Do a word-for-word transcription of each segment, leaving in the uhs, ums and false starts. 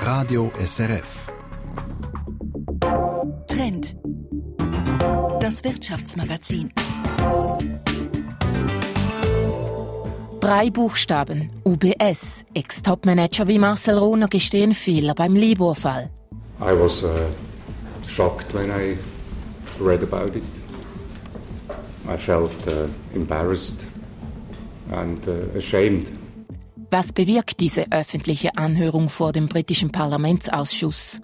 Radio S R F. Trend. Das Wirtschaftsmagazin. Drei Buchstaben, U B S. Ex-Top-Manager wie Marcel Rohner gestehen Fehler beim Libor-Fall. I was uh, shocked when I read about it. I felt uh, embarrassed and uh, ashamed. Was bewirkt diese öffentliche Anhörung vor dem britischen Parlamentsausschuss?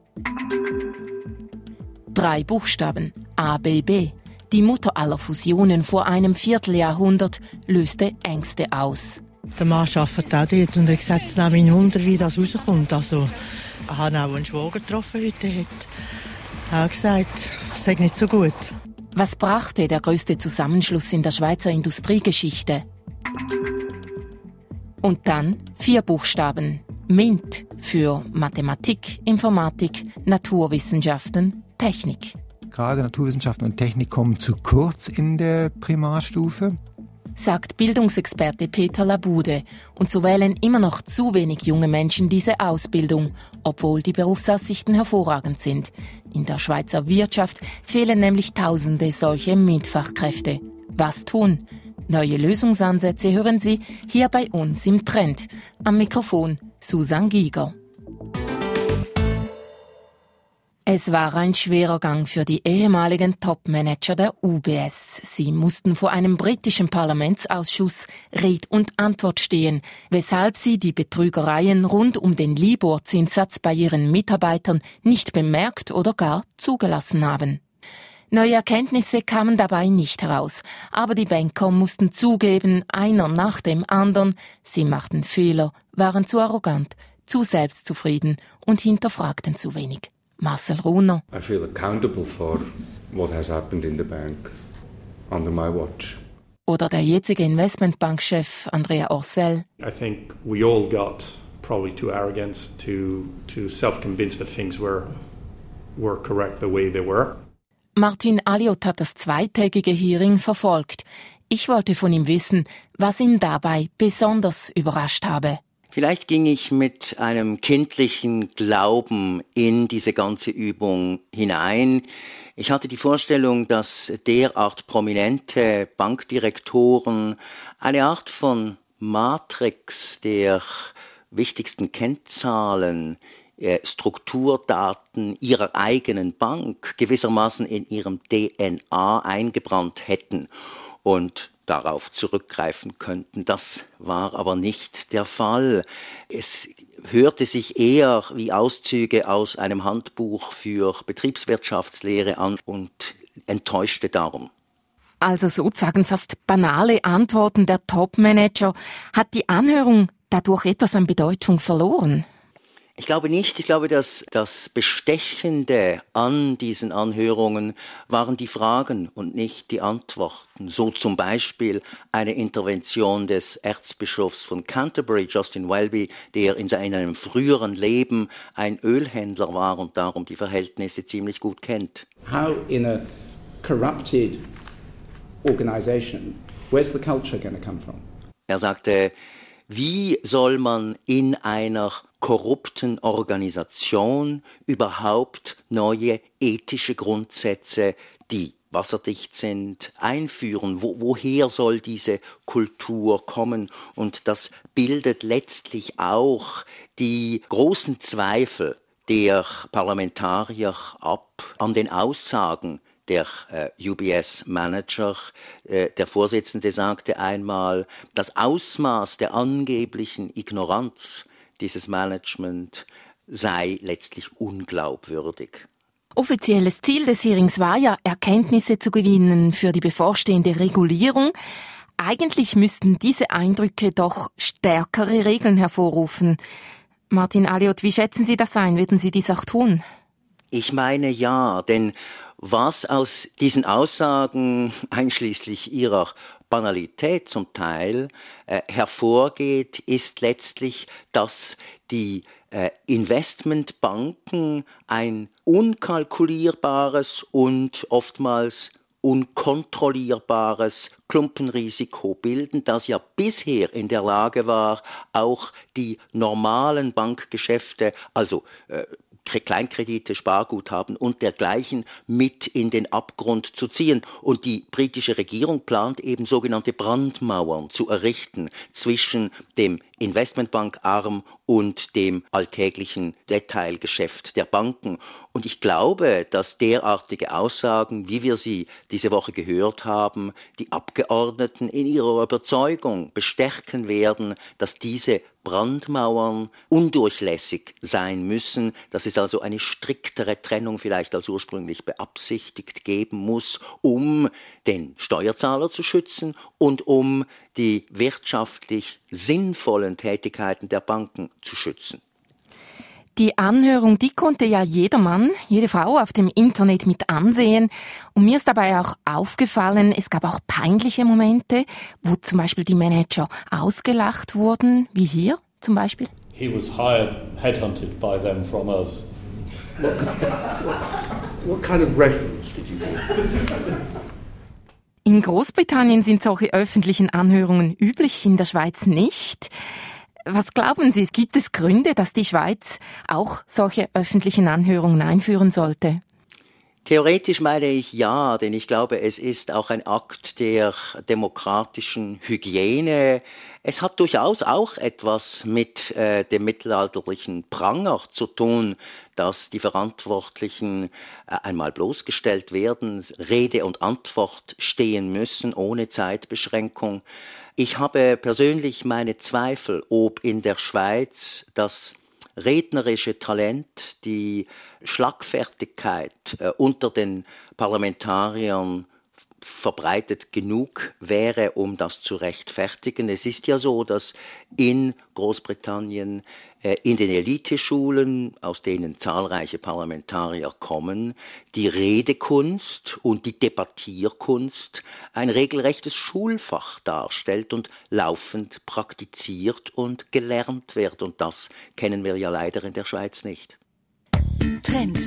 Drei Buchstaben, A B B. Die Mutter aller Fusionen vor einem Vierteljahrhundert löste Ängste aus. Der Mann arbeitet auch dort und er hat gesagt, es nimmt mich Wunder, wie das rauskommt. Also, ich habe auch einen Schwager getroffen heute, der hat auch gesagt, es sei nicht so gut. Was brachte der größte Zusammenschluss in der Schweizer Industriegeschichte? Und dann vier Buchstaben. MINT für Mathematik, Informatik, Naturwissenschaften, Technik. Gerade Naturwissenschaften und Technik kommen zu kurz in der Primarstufe, sagt Bildungsexperte Peter Labude. Und so wählen immer noch zu wenig junge Menschen diese Ausbildung, obwohl die Berufsaussichten hervorragend sind. In der Schweizer Wirtschaft fehlen nämlich Tausende solche MINT-Fachkräfte. Was tun? Neue Lösungsansätze hören Sie hier bei uns im Trend. Am Mikrofon Susan Giger. Es war ein schwerer Gang für die ehemaligen Top-Manager der U B S. Sie mussten vor einem britischen Parlamentsausschuss Red und Antwort stehen, weshalb sie die Betrügereien rund um den Libor-Zinssatz bei ihren Mitarbeitern nicht bemerkt oder gar zugelassen haben. Neue Erkenntnisse kamen dabei nicht heraus, aber die Banker mussten zugeben, einer nach dem anderen, sie machten Fehler, waren zu arrogant, zu selbstzufrieden und hinterfragten zu wenig. Marcel Rohner. I feel accountable for what has happened in the bank under my watch. Oder der jetzige Investmentbankchef Andrea Orcel. I think we all got probably too arrogant to to self-convince that things were were correct the way they were. Martin Alliot hat das zweitägige Hearing verfolgt. Ich wollte von ihm wissen, was ihn dabei besonders überrascht habe. Vielleicht ging ich mit einem kindlichen Glauben in diese ganze Übung hinein. Ich hatte die Vorstellung, dass derart prominente Bankdirektoren eine Art von Matrix der wichtigsten Kennzahlen, Strukturdaten ihrer eigenen Bank gewissermaßen in ihrem D N A eingebrannt hätten und darauf zurückgreifen könnten. Das war aber nicht der Fall. Es hörte sich eher wie Auszüge aus einem Handbuch für Betriebswirtschaftslehre an und enttäuschte darum. Also sozusagen fast banale Antworten der Top-Manager. Hat die Anhörung dadurch etwas an Bedeutung verloren? Ich glaube nicht. Ich glaube, dass das Bestechende an diesen Anhörungen waren die Fragen und nicht die Antworten. So zum Beispiel eine Intervention des Erzbischofs von Canterbury, Justin Welby, der in seinem früheren Leben ein Ölhändler war und darum die Verhältnisse ziemlich gut kennt. How in a corrupted organization, where's the culture going to come from? Er sagte, wie soll man in einer korrupten Organisation überhaupt neue ethische Grundsätze, die wasserdicht sind, einführen? Wo, woher soll diese Kultur kommen? Und das bildet letztlich auch die großen Zweifel der Parlamentarier ab an den Aussagen der äh, U B S-Manager. Äh, der Vorsitzende sagte einmal, das Ausmaß der angeblichen Ignoranz dieses Management sei letztlich unglaubwürdig. Offizielles Ziel des Hearings war ja, Erkenntnisse zu gewinnen für die bevorstehende Regulierung. Eigentlich müssten diese Eindrücke doch stärkere Regeln hervorrufen. Martin Alliot, wie schätzen Sie das ein? Werden Sie dies auch tun? Ich meine ja, denn was aus diesen Aussagen, einschließlich ihrer Banalität zum Teil, äh, hervorgeht, ist letztlich, dass die äh, Investmentbanken ein unkalkulierbares und oftmals unkontrollierbares Klumpenrisiko bilden, das ja bisher in der Lage war, auch die normalen Bankgeschäfte, also äh, Kleinkredite, Sparguthaben und dergleichen mit in den Abgrund zu ziehen. Und die britische Regierung plant eben sogenannte Brandmauern zu errichten zwischen dem Investmentbankarm und dem alltäglichen Detailgeschäft der Banken. Und ich glaube, dass derartige Aussagen, wie wir sie diese Woche gehört haben, die Abgeordneten in ihrer Überzeugung bestärken werden, dass diese Brandmauern undurchlässig sein müssen, dass es also eine striktere Trennung vielleicht als ursprünglich beabsichtigt geben muss, um den Steuerzahler zu schützen und um die wirtschaftlich sinnvollen Tätigkeiten der Banken zu schützen. Die Anhörung, die konnte ja jeder Mann, jede Frau auf dem Internet mit ansehen. Und mir ist dabei auch aufgefallen, es gab auch peinliche Momente, wo zum Beispiel die Manager ausgelacht wurden, wie hier zum Beispiel. He was hired, headhunted by them from us. What, what kind of reference did you give? In Großbritannien sind solche öffentlichen Anhörungen üblich, in der Schweiz nicht. Was glauben Sie, gibt es Gründe, dass die Schweiz auch solche öffentlichen Anhörungen einführen sollte? Theoretisch meine ich ja, denn ich glaube, es ist auch ein Akt der demokratischen Hygiene. Es hat durchaus auch etwas mit äh, dem mittelalterlichen Pranger zu tun, dass die Verantwortlichen äh, einmal bloßgestellt werden, Rede und Antwort stehen müssen, ohne Zeitbeschränkung. Ich habe persönlich meine Zweifel, ob in der Schweiz das rednerische Talent, die Schlagfertigkeit äh, unter den Parlamentariern verbreitet genug wäre, um das zu rechtfertigen. Es ist ja so, dass in Großbritannien äh, in den Eliteschulen, aus denen zahlreiche Parlamentarier kommen, die Redekunst und die Debattierkunst ein regelrechtes Schulfach darstellt und laufend praktiziert und gelernt wird. Und das kennen wir ja leider in der Schweiz nicht. Trend.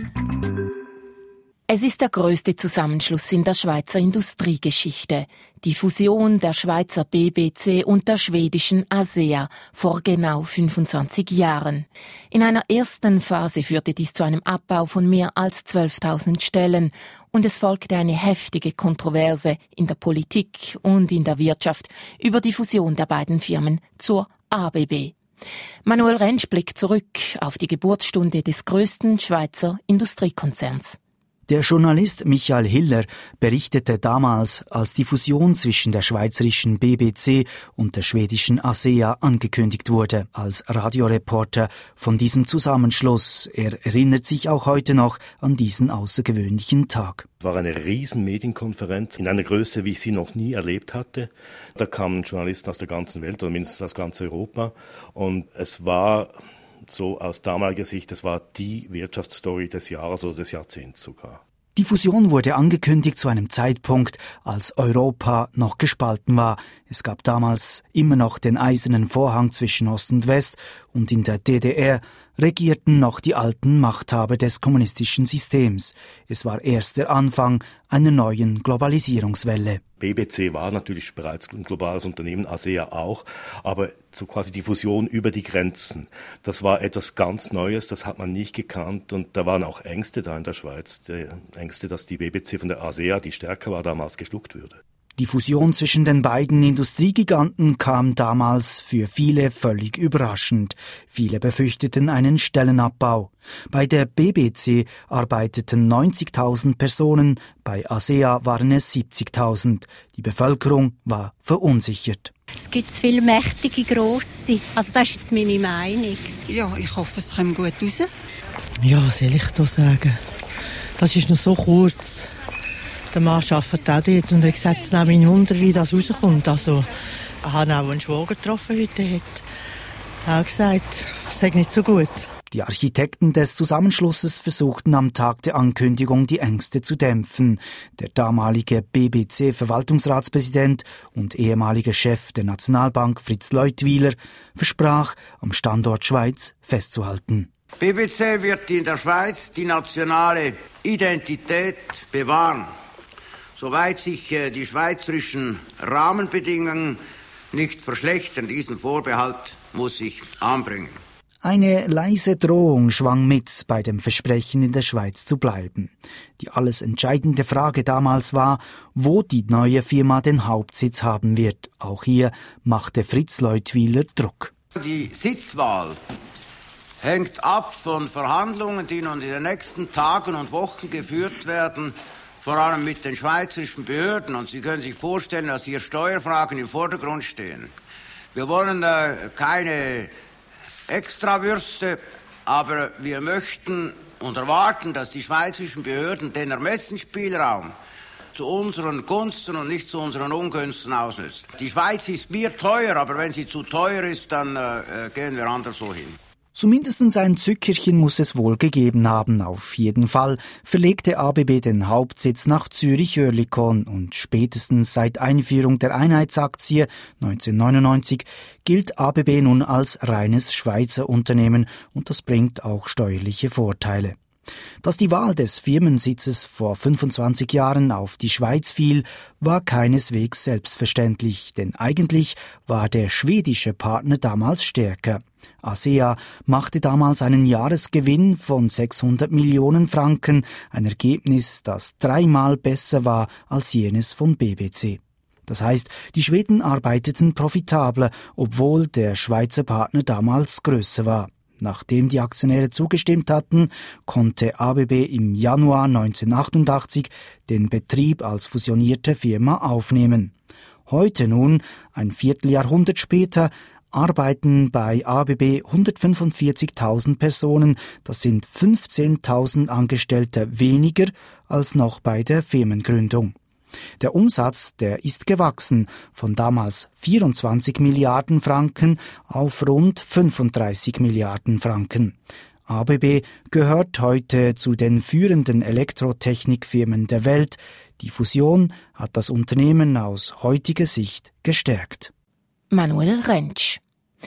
Es ist der größte Zusammenschluss in der Schweizer Industriegeschichte. Die Fusion der Schweizer B B C und der schwedischen ASEA vor genau fünfundzwanzig Jahren. In einer ersten Phase führte dies zu einem Abbau von mehr als zwölftausend Stellen und es folgte eine heftige Kontroverse in der Politik und in der Wirtschaft über die Fusion der beiden Firmen zur A B B. Manuel Rentsch blickt zurück auf die Geburtsstunde des größten Schweizer Industriekonzerns. Der Journalist Michael Hiller berichtete damals, als die Fusion zwischen der schweizerischen B B C und der schwedischen ASEA angekündigt wurde, als Radioreporter von diesem Zusammenschluss. Er erinnert sich auch heute noch an diesen außergewöhnlichen Tag. Es war eine riesen Medienkonferenz in einer Größe, wie ich sie noch nie erlebt hatte. Da kamen Journalisten aus der ganzen Welt, oder mindestens aus ganz Europa. Und es war so aus damaliger Sicht, das war die Wirtschaftsstory des Jahres oder des Jahrzehnts sogar. Die Fusion wurde angekündigt zu einem Zeitpunkt, als Europa noch gespalten war. Es gab damals immer noch den eisernen Vorhang zwischen Ost und West und in der D D R regierten noch die alten Machthaber des kommunistischen Systems. Es war erst der Anfang einer neuen Globalisierungswelle. B B C war natürlich bereits ein globales Unternehmen, ASEA auch, aber so quasi die Fusion über die Grenzen, das war etwas ganz Neues, das hat man nicht gekannt und da waren auch Ängste da in der Schweiz, die Ängste, dass die B B C von der ASEA, die stärker war, damals geschluckt würde. Die Fusion zwischen den beiden Industriegiganten kam damals für viele völlig überraschend. Viele befürchteten einen Stellenabbau. Bei der B B C arbeiteten neunzigtausend Personen, bei ASEA waren es siebzigtausend. Die Bevölkerung war verunsichert. Es gibt viele mächtige, grosse. Also das ist jetzt meine Meinung. Ja, ich hoffe, es kommt gut raus. Ja, was soll ich da sagen? Das ist noch so kurz. Der Mann arbeitet auch dort und er hat gesagt, es nimmt mich Wunder, wie das rauskommt. Also, ich habe auch einen Schwager getroffen heute, der hat auch gesagt, es sei nicht so gut. Die Architekten des Zusammenschlusses versuchten am Tag der Ankündigung die Ängste zu dämpfen. Der damalige B B C-Verwaltungsratspräsident und ehemalige Chef der Nationalbank Fritz Leutwiler versprach, am Standort Schweiz festzuhalten. B B C wird in der Schweiz die nationale Identität bewahren soweit sich äh, die schweizerischen Rahmenbedingungen nicht verschlechtern. Diesen Vorbehalt muss ich anbringen. Eine leise Drohung schwang mit bei dem Versprechen, in der Schweiz zu bleiben. Die alles entscheidende Frage damals war, wo die neue Firma den Hauptsitz haben wird. Auch hier machte Fritz Leutwiler Druck. Die Sitzwahl hängt ab von Verhandlungen, die nun in den nächsten Tagen und Wochen geführt werden, vor allem mit den schweizerischen Behörden. Und Sie können sich vorstellen, dass hier Steuerfragen im Vordergrund stehen. Wir wollen äh, keine Extrawürste, aber wir möchten und erwarten, dass die schweizerischen Behörden den Ermessensspielraum zu unseren Gunsten und nicht zu unseren Ungünsten ausnützen. Die Schweiz ist mir teuer, aber wenn sie zu teuer ist, dann äh, gehen wir anderswo hin. Zumindest ein Zückerchen muss es wohl gegeben haben. Auf jeden Fall verlegte A B B den Hauptsitz nach Zürich-Oerlikon und spätestens seit Einführung der Einheitsaktie neunzehnhundertneunundneunzig gilt A B B nun als reines Schweizer Unternehmen und das bringt auch steuerliche Vorteile. Dass die Wahl des Firmensitzes vor fünfundzwanzig Jahren auf die Schweiz fiel, war keineswegs selbstverständlich, denn eigentlich war der schwedische Partner damals stärker. ASEA machte damals einen Jahresgewinn von sechshundert Millionen Franken, ein Ergebnis, das dreimal besser war als jenes von B B C. Das heißt, die Schweden arbeiteten profitabler, obwohl der Schweizer Partner damals größer war. Nachdem die Aktionäre zugestimmt hatten, konnte A B B im Januar neunzehnhundertachtundachtzig den Betrieb als fusionierte Firma aufnehmen. Heute nun, ein Vierteljahrhundert später, arbeiten bei A B B hundertfünfundvierzigtausend Personen, das sind fünfzehntausend Angestellte weniger als noch bei der Firmengründung. Der Umsatz, der ist gewachsen, von damals vierundzwanzig Milliarden Franken auf rund fünfunddreißig Milliarden Franken. A B B gehört heute zu den führenden Elektrotechnikfirmen der Welt. Die Fusion hat das Unternehmen aus heutiger Sicht gestärkt. Manuel Rentsch.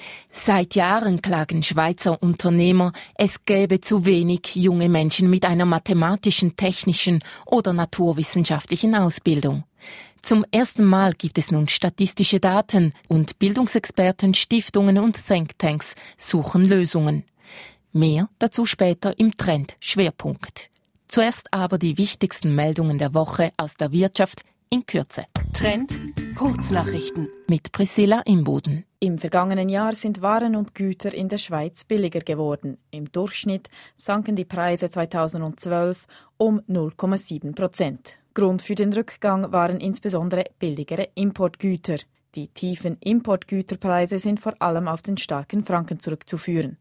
Seit Jahren klagen Schweizer Unternehmer, es gäbe zu wenig junge Menschen mit einer mathematischen, technischen oder naturwissenschaftlichen Ausbildung. Zum ersten Mal gibt es nun statistische Daten und Bildungsexperten, Stiftungen und Thinktanks suchen Lösungen. Mehr dazu später im Trend Schwerpunkt. Zuerst aber die wichtigsten Meldungen der Woche aus der Wirtschaft in Kürze. Trend Kurznachrichten mit Priscilla Imboden. Im vergangenen Jahr sind Waren und Güter in der Schweiz billiger geworden. Im Durchschnitt sanken die Preise zweitausendzwölf um null Komma sieben Prozent. Grund für den Rückgang waren insbesondere billigere Importgüter. Die tiefen Importgüterpreise sind vor allem auf den starken Franken zurückzuführen.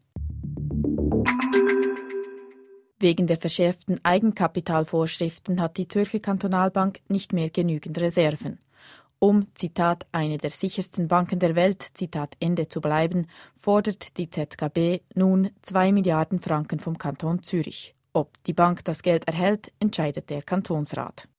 Wegen der verschärften Eigenkapitalvorschriften hat die Zürcher Kantonalbank nicht mehr genügend Reserven. Um, Zitat, eine der sichersten Banken der Welt, Zitat Ende, zu bleiben, fordert die Z K B nun zwei Milliarden Franken vom Kanton Zürich. Ob die Bank das Geld erhält, entscheidet der Kantonsrat.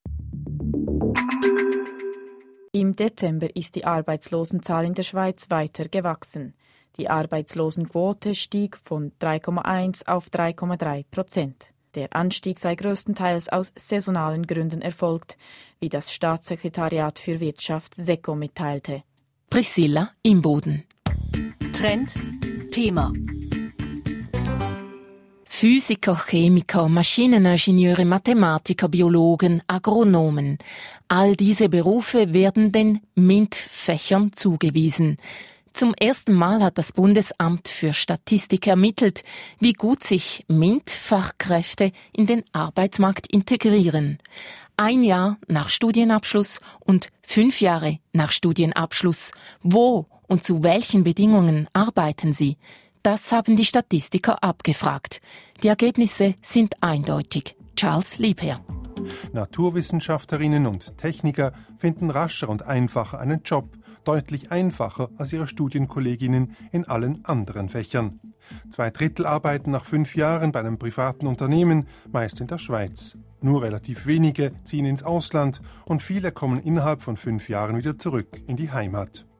Im Dezember ist die Arbeitslosenzahl in der Schweiz weiter gewachsen. Die Arbeitslosenquote stieg von drei Komma eins auf drei Komma drei Prozent. Der Anstieg sei größtenteils aus saisonalen Gründen erfolgt, wie das Staatssekretariat für Wirtschaft SECO mitteilte. Priscilla Imboden. Trend Thema. Physiker, Chemiker, Maschineningenieure, Mathematiker, Biologen, Agronomen. All diese Berufe werden den MINT-Fächern zugewiesen. Zum ersten Mal hat das Bundesamt für Statistik ermittelt, wie gut sich MINT-Fachkräfte in den Arbeitsmarkt integrieren. Ein Jahr nach Studienabschluss und fünf Jahre nach Studienabschluss. Wo und zu welchen Bedingungen arbeiten sie? Das haben die Statistiker abgefragt. Die Ergebnisse sind eindeutig. Charles Liebherr. Naturwissenschaftlerinnen und Techniker finden rascher und einfacher einen Job, deutlich einfacher als ihre Studienkolleginnen in allen anderen Fächern. Zwei Drittel arbeiten nach fünf Jahren bei einem privaten Unternehmen, meist in der Schweiz. Nur relativ wenige ziehen ins Ausland und viele kommen innerhalb von fünf Jahren wieder zurück in die Heimat.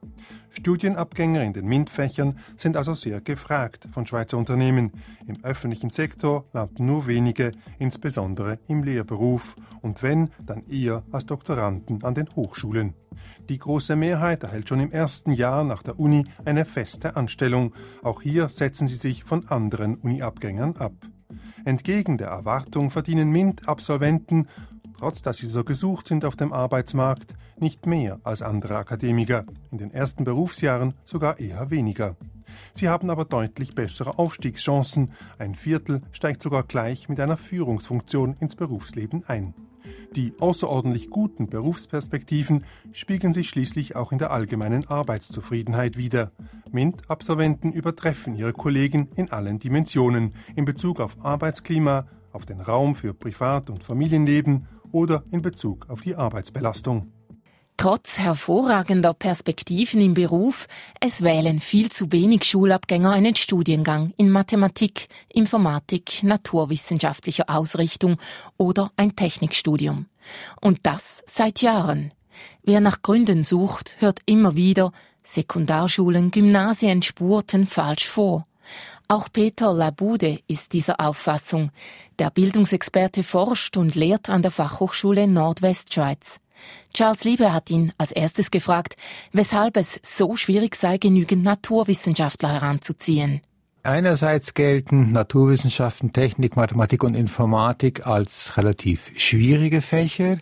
Studienabgänger in den MINT-Fächern sind also sehr gefragt von Schweizer Unternehmen. Im öffentlichen Sektor landen nur wenige, insbesondere im Lehrberuf. Und wenn, dann eher als Doktoranden an den Hochschulen. Die große Mehrheit erhält schon im ersten Jahr nach der Uni eine feste Anstellung. Auch hier setzen sie sich von anderen Uni-Abgängern ab. Entgegen der Erwartung verdienen MINT-Absolventen, trotz dass sie so gesucht sind auf dem Arbeitsmarkt, nicht mehr als andere Akademiker. In den ersten Berufsjahren sogar eher weniger. Sie haben aber deutlich bessere Aufstiegschancen. Ein Viertel steigt sogar gleich mit einer Führungsfunktion ins Berufsleben ein. Die außerordentlich guten Berufsperspektiven spiegeln sich schließlich auch in der allgemeinen Arbeitszufriedenheit wider. MINT-Absolventen übertreffen ihre Kollegen in allen Dimensionen, in Bezug auf Arbeitsklima, auf den Raum für Privat- und Familienleben oder in Bezug auf die Arbeitsbelastung. Trotz hervorragender Perspektiven im Beruf, es wählen viel zu wenig Schulabgänger einen Studiengang in Mathematik, Informatik, naturwissenschaftlicher Ausrichtung oder ein Technikstudium. Und das seit Jahren. Wer nach Gründen sucht, hört immer wieder, Sekundarschulen, Gymnasien spurten falsch vor. Auch Peter Labude ist dieser Auffassung. Der Bildungsexperte forscht und lehrt an der Fachhochschule Nordwestschweiz. Charles Liebe hat ihn als erstes gefragt, weshalb es so schwierig sei, genügend Naturwissenschaftler heranzuziehen. Einerseits gelten Naturwissenschaften, Technik, Mathematik und Informatik als relativ schwierige Fächer.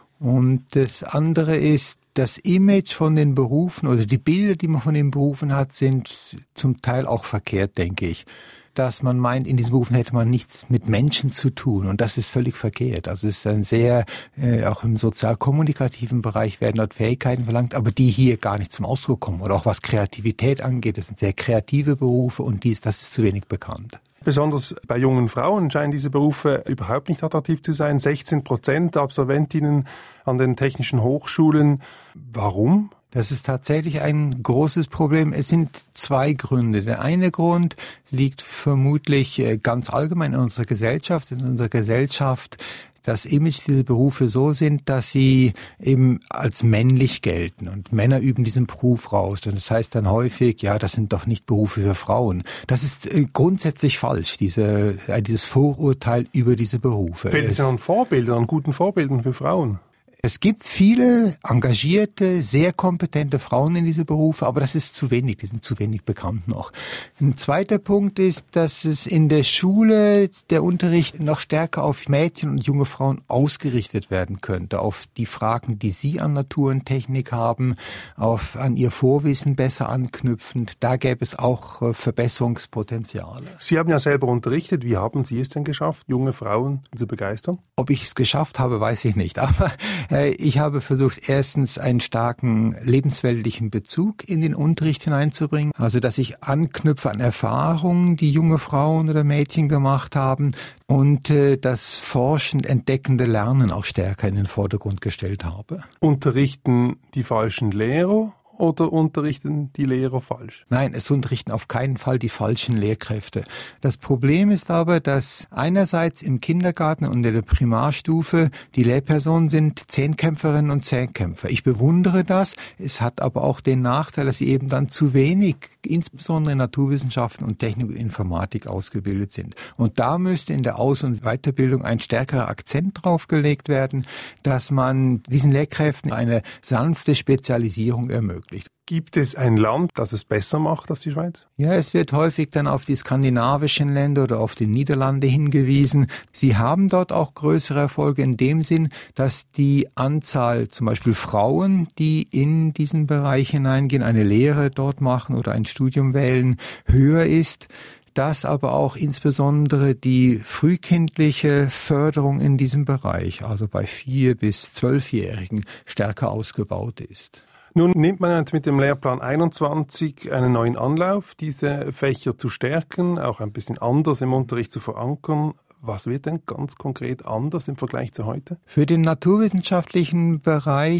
Und das andere ist, das Image von den Berufen oder die Bilder, die man von den Berufen hat, sind zum Teil auch verkehrt, denke ich. Dass man meint, in diesen Berufen hätte man nichts mit Menschen zu tun. Und das ist völlig verkehrt. Also es ist ein sehr, äh, auch im sozial-kommunikativen Bereich werden dort Fähigkeiten verlangt, aber die hier gar nicht zum Ausdruck kommen. Oder auch was Kreativität angeht, das sind sehr kreative Berufe und dies, das ist zu wenig bekannt. Besonders bei jungen Frauen scheinen diese Berufe überhaupt nicht attraktiv zu sein. sechzehn Prozent der Absolventinnen an den technischen Hochschulen. Warum? Das ist tatsächlich ein großes Problem. Es sind zwei Gründe. Der eine Grund liegt vermutlich ganz allgemein in unserer Gesellschaft. In unserer Gesellschaft das Image dieser Berufe so sind, dass sie eben als männlich gelten. Und Männer üben diesen Beruf raus. Und das heißt dann häufig, ja, das sind doch nicht Berufe für Frauen. Das ist grundsätzlich falsch, diese, dieses Vorurteil über diese Berufe. Fehlt es ja an Vorbildern, an guten Vorbildern für Frauen? Es gibt viele engagierte, sehr kompetente Frauen in diese Berufe, aber das ist zu wenig, die sind zu wenig bekannt noch. Ein zweiter Punkt ist, dass es in der Schule der Unterricht noch stärker auf Mädchen und junge Frauen ausgerichtet werden könnte, auf die Fragen, die sie an Natur und Technik haben, auf an ihr Vorwissen besser anknüpfend. Da gäbe es auch Verbesserungspotenziale. Sie haben ja selber unterrichtet. Wie haben Sie es denn geschafft, junge Frauen zu begeistern? Ob ich es geschafft habe, weiß ich nicht, aber ich habe versucht, erstens einen starken lebensweltlichen Bezug in den Unterricht hineinzubringen. Also, dass ich anknüpfe an Erfahrungen, die junge Frauen oder Mädchen gemacht haben und äh, das forschend entdeckende Lernen auch stärker in den Vordergrund gestellt habe. Unterrichten die falschen Lehrer? Oder unterrichten die Lehrer falsch? Nein, es unterrichten auf keinen Fall die falschen Lehrkräfte. Das Problem ist aber, dass einerseits im Kindergarten und in der Primarstufe die Lehrpersonen sind Zehnkämpferinnen und Zehnkämpfer. Ich bewundere das. Es hat aber auch den Nachteil, dass sie eben dann zu wenig, insbesondere in Naturwissenschaften und Technik und Informatik, ausgebildet sind. Und da müsste in der Aus- und Weiterbildung ein stärkerer Akzent drauf gelegt werden, dass man diesen Lehrkräften eine sanfte Spezialisierung ermöglicht. Gibt es ein Land, das es besser macht als die Schweiz? Ja, es wird häufig dann auf die skandinavischen Länder oder auf die Niederlande hingewiesen. Sie haben dort auch größere Erfolge in dem Sinn, dass die Anzahl zum Beispiel Frauen, die in diesen Bereich hineingehen, eine Lehre dort machen oder ein Studium wählen, höher ist. Dass aber auch insbesondere die frühkindliche Förderung in diesem Bereich, also bei vier- bis zwölfjährigen, stärker ausgebaut ist. Nun nimmt man jetzt mit dem Lehrplan einundzwanzig einen neuen Anlauf, diese Fächer zu stärken, auch ein bisschen anders im Unterricht zu verankern. Was wird denn ganz konkret anders im Vergleich zu heute? Für den naturwissenschaftlichen Bereich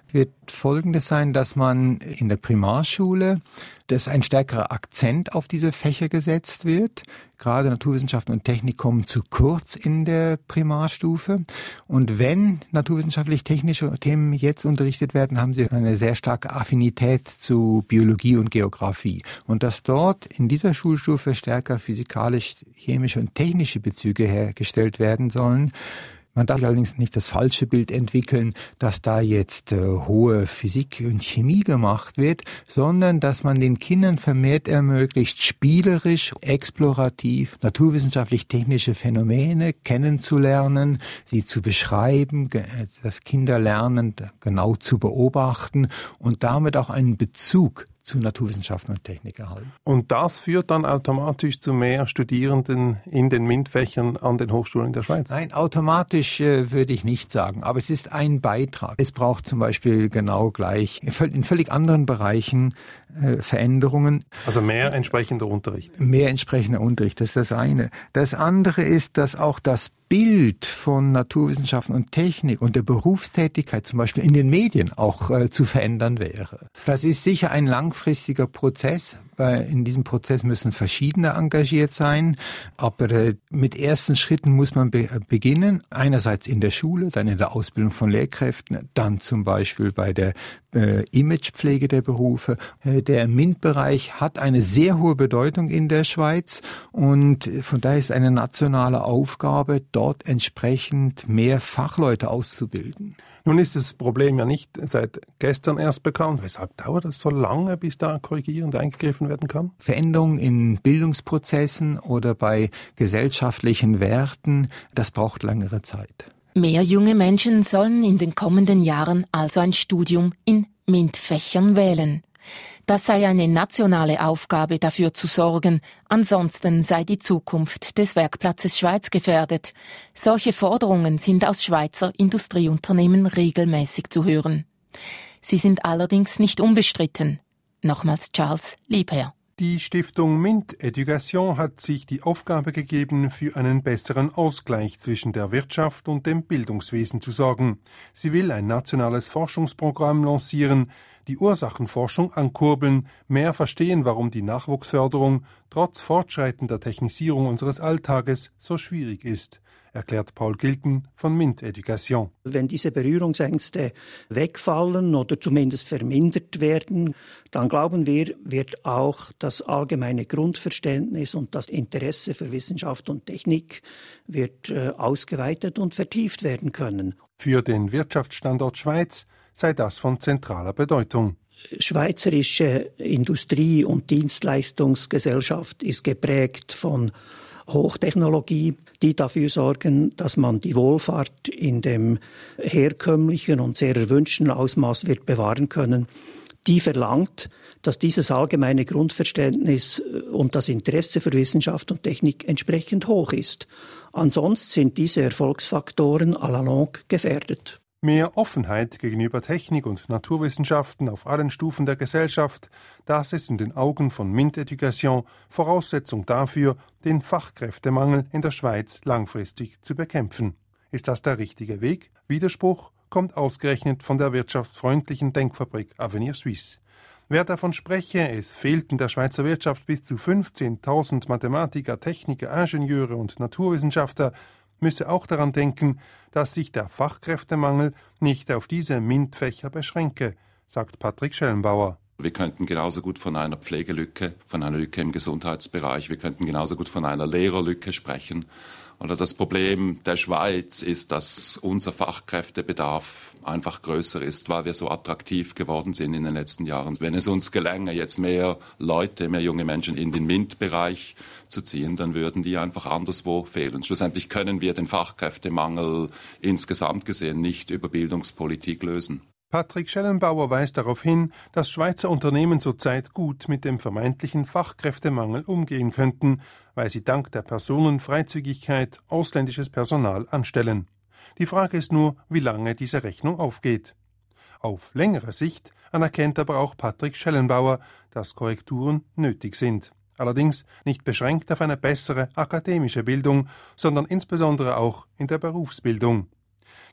wird Folgendes sein, dass man in der Primarschule, dass ein stärkerer Akzent auf diese Fächer gesetzt wird. Gerade Naturwissenschaften und Technik kommen zu kurz in der Primarstufe. Und wenn naturwissenschaftlich-technische Themen jetzt unterrichtet werden, haben sie eine sehr starke Affinität zu Biologie und Geografie. Und dass dort in dieser Schulstufe stärker physikalisch-chemische und technische Bezüge hergestellt werden sollen. Man darf allerdings nicht das falsche Bild entwickeln, dass da jetzt äh, hohe Physik und Chemie gemacht wird, sondern dass man den Kindern vermehrt ermöglicht, spielerisch, explorativ, naturwissenschaftlich-technische Phänomene kennenzulernen, sie zu beschreiben, dass Kinder lernen, genau zu beobachten und damit auch einen Bezug zu Naturwissenschaften und Technik erhalten. Und das führt dann automatisch zu mehr Studierenden in den MINT-Fächern an den Hochschulen der Schweiz? Nein, automatisch äh, würde ich nicht sagen, aber es ist ein Beitrag. Es braucht zum Beispiel genau gleich in völlig anderen Bereichen äh, Veränderungen. Also mehr entsprechender Unterricht? Mehr entsprechender Unterricht, das ist das eine. Das andere ist, dass auch das Bild von Naturwissenschaften und Technik und der Berufstätigkeit zum Beispiel in den Medien auch äh, zu verändern wäre. Das ist sicher ein langfristiger Prozess, weil in diesem Prozess müssen verschiedene engagiert sein, aber äh, mit ersten Schritten muss man be- beginnen, einerseits in der Schule, dann in der Ausbildung von Lehrkräften, dann zum Beispiel bei der äh, Imagepflege der Berufe. Äh, der MINT-Bereich hat eine sehr hohe Bedeutung in der Schweiz und von daher ist eine nationale Aufgabe, dort entsprechend mehr Fachleute auszubilden. Nun ist das Problem ja nicht seit gestern erst bekannt. Weshalb dauert das so lange, bis da korrigierend eingegriffen werden kann? Veränderungen in Bildungsprozessen oder bei gesellschaftlichen Werten, das braucht längere Zeit. Mehr junge Menschen sollen in den kommenden Jahren also ein Studium in MINT-Fächern wählen. Das sei eine nationale Aufgabe, dafür zu sorgen, ansonsten sei die Zukunft des Werkplatzes Schweiz gefährdet. Solche Forderungen sind aus Schweizer Industrieunternehmen regelmäßig zu hören. Sie sind allerdings nicht unbestritten. Nochmals Charles Liebherr. Die Stiftung MINT Education hat sich die Aufgabe gegeben, für einen besseren Ausgleich zwischen der Wirtschaft und dem Bildungswesen zu sorgen. Sie will ein nationales Forschungsprogramm lancieren, die Ursachenforschung ankurbeln, mehr verstehen, warum die Nachwuchsförderung trotz fortschreitender Technisierung unseres Alltages so schwierig ist, erklärt Paul Gilten von MINT Education. Wenn diese Berührungsängste wegfallen oder zumindest vermindert werden, dann glauben wir, wird auch das allgemeine Grundverständnis und das Interesse für Wissenschaft und Technik wird äh, ausgeweitet und vertieft werden können. Für den Wirtschaftsstandort Schweiz sei das von zentraler Bedeutung. Schweizerische Industrie- und Dienstleistungsgesellschaft ist geprägt von Hochtechnologie, die dafür sorgen, dass man die Wohlfahrt in dem herkömmlichen und sehr erwünschten Ausmaß wird bewahren können. Die verlangt, dass dieses allgemeine Grundverständnis und das Interesse für Wissenschaft und Technik entsprechend hoch ist. Ansonsten sind diese Erfolgsfaktoren à la longue gefährdet. Mehr Offenheit gegenüber Technik und Naturwissenschaften auf allen Stufen der Gesellschaft, das ist in den Augen von MINT Education Voraussetzung dafür, den Fachkräftemangel in der Schweiz langfristig zu bekämpfen. Ist das der richtige Weg? Widerspruch kommt ausgerechnet von der wirtschaftsfreundlichen Denkfabrik Avenir Suisse. Wer davon spreche, es fehlten der Schweizer Wirtschaft bis zu fünfzehntausend Mathematiker, Techniker, Ingenieure und Naturwissenschaftler, müsse auch daran denken, dass sich der Fachkräftemangel nicht auf diese MINT-Fächer beschränke, sagt Patrick Schellenbauer. Wir könnten genauso gut von einer Pflegelücke, von einer Lücke im Gesundheitsbereich, wir könnten genauso gut von einer Lehrerlücke sprechen. Oder das Problem der Schweiz ist, dass unser Fachkräftebedarf einfach größer ist, weil wir so attraktiv geworden sind in den letzten Jahren. Wenn es uns gelänge, jetzt mehr Leute, mehr junge Menschen in den MINT-Bereich zu ziehen, dann würden die einfach anderswo fehlen. Schlussendlich können wir den Fachkräftemangel insgesamt gesehen nicht über Bildungspolitik lösen. Patrick Schellenbauer weist darauf hin, dass Schweizer Unternehmen zurzeit gut mit dem vermeintlichen Fachkräftemangel umgehen könnten, weil sie dank der Personenfreizügigkeit ausländisches Personal anstellen. Die Frage ist nur, wie lange diese Rechnung aufgeht. Auf längere Sicht anerkennt aber auch Patrick Schellenbauer, dass Korrekturen nötig sind. Allerdings nicht beschränkt auf eine bessere akademische Bildung, sondern insbesondere auch in der Berufsbildung.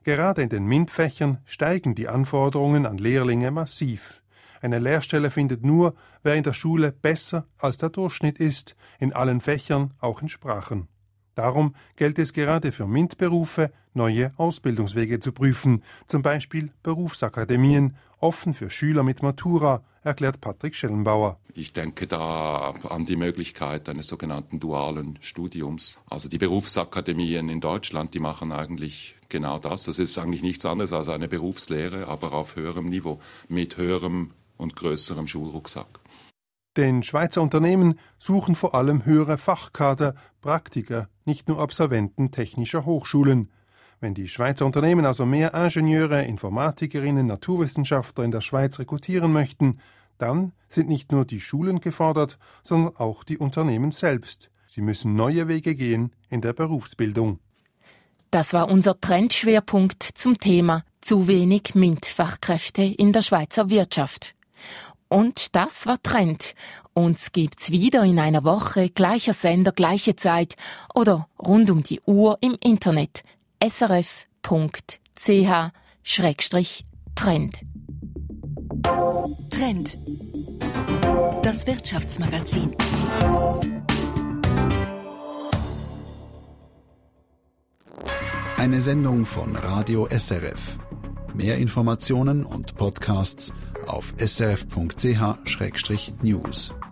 Gerade in den MINT-Fächern steigen die Anforderungen an Lehrlinge massiv. Eine Lehrstelle findet nur, wer in der Schule besser als der Durchschnitt ist, in allen Fächern, auch in Sprachen. Darum gilt es gerade für MINT-Berufe, neue Ausbildungswege zu prüfen, zum Beispiel Berufsakademien, offen für Schüler mit Matura, erklärt Patrick Schellenbauer. Ich denke da an die Möglichkeit eines sogenannten dualen Studiums. Also die Berufsakademien in Deutschland, die machen eigentlich genau das. Das ist eigentlich nichts anderes als eine Berufslehre, aber auf höherem Niveau, mit höherem und größerem Schulrucksack. Denn Schweizer Unternehmen suchen vor allem höhere Fachkader, Praktiker, nicht nur Absolventen technischer Hochschulen. Wenn die Schweizer Unternehmen also mehr Ingenieure, Informatikerinnen, Naturwissenschaftler in der Schweiz rekrutieren möchten, dann sind nicht nur die Schulen gefordert, sondern auch die Unternehmen selbst. Sie müssen neue Wege gehen in der Berufsbildung. Das war unser Trendschwerpunkt zum Thema zu wenig MINT-Fachkräfte in der Schweizer Wirtschaft. Und das war Trend. Uns gibt's wieder in einer Woche, gleicher Sender, gleiche Zeit oder rund um die Uhr im Internet. s r f punkt c h Schrägstrich Trend. Trend. Das Wirtschaftsmagazin. Eine Sendung von Radio S R F. Mehr Informationen und Podcasts auf s r f punkt c h Schrägstrich news.